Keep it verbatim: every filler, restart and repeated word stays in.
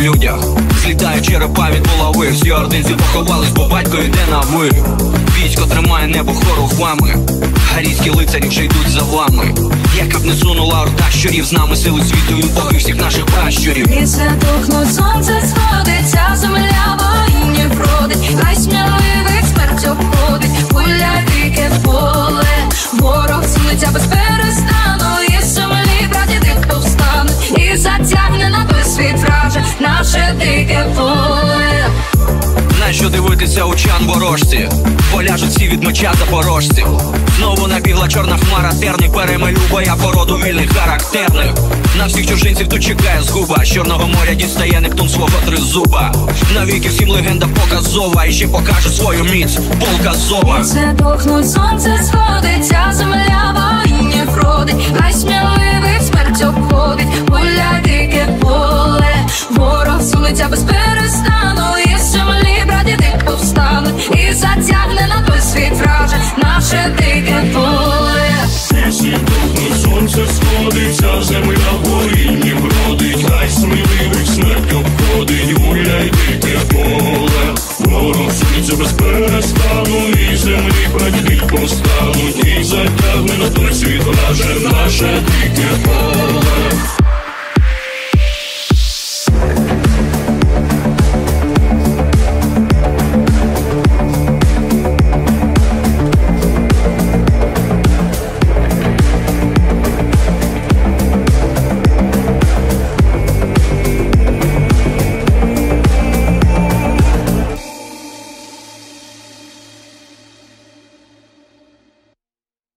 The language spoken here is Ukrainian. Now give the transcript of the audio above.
людях. Злітають черепа від булави, всі ординці поховались, бо батько йде на ви. Військо тримає небо хорохвами, гарійські лицарі вже йдуть за вами. Яка б не сунула орда щурів, з нами сили світу і боги всіх наших пращурів. І все тухнуть, сонце сходиться, земля воїнів родить, хай сміливих смерть обходить, гуляй дике поле, ворог цілиться без перестану, і землі прадіди повстануть, і затягне на той світ враже наше дике поле. Нащо дивитися у чан ворожці? Поляжуть всі від меча запорожців. Знову набігла чорна хмара, терник перемелю боя породу вільних характерних. На всіх чужинців тут чекає згуба, з Чорного моря дістає Нептун свого тризуба. Навіки всім легенда показова, і ще покаже свою міць полк Азова. І все тухнуть, сонце сходиться, земля